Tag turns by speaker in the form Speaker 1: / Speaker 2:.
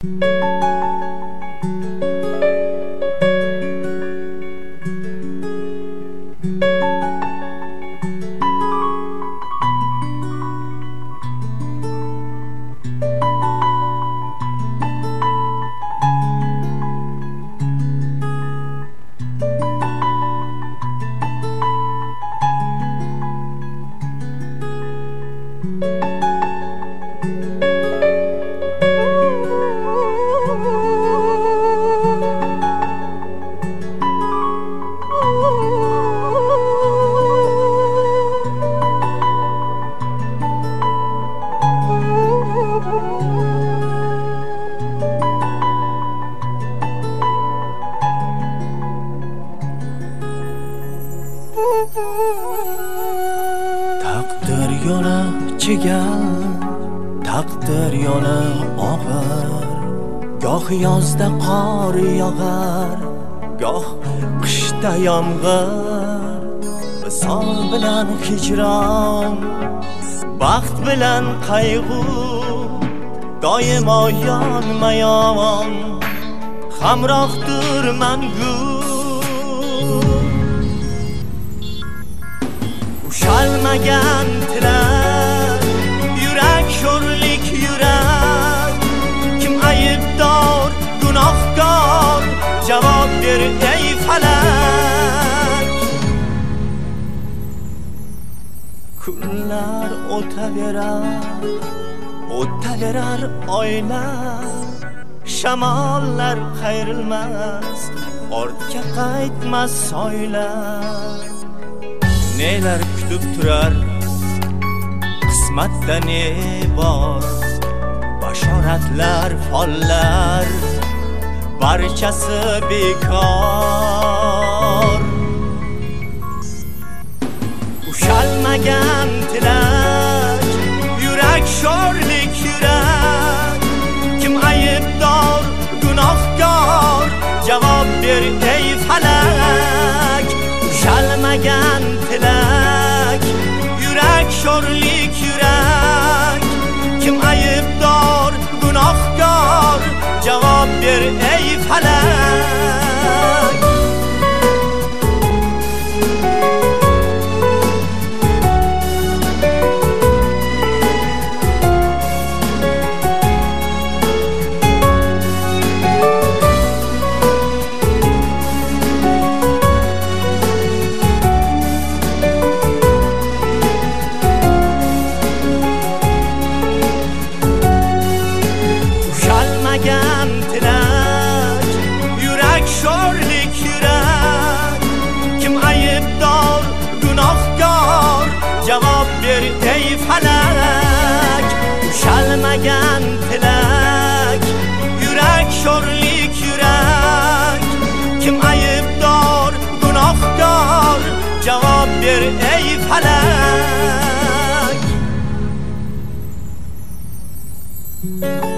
Speaker 1: Taqdir yo'li chigal, taqdir yo'li og'ir. Goh yozda qor yog'ar, goh qishda yomg'ir. Visol bilan hijron, baxt bilan qayg'u, doimo yonma-yon hamrohdir mangu. Ushalmagan tilak, yurak sho'rlik yurak. Kim aybdor, gunohkor, javob ber ey falak. Kunlar o'taverar, o'taverar oylar. Shamollar qayrilmas, ortga qaytmas soylar. Nelar kutib turar, qismatda ne bor. Bashoratlar, follar, barchasi bekor. Ushalmagan tilak, yurak sho'rlik yurak. Kim aybdor, gunohkor, javob ber ey falak. Ushalmagan tilak, yurak sho'rlik yurak. Kim aybdor, gunohkor, javob ber ey falak. Javob ber ey falak. Ushalmagan tilak, yurak sho'rlik yurak. Kim aybdor, gunohkor, javob ber ey falak.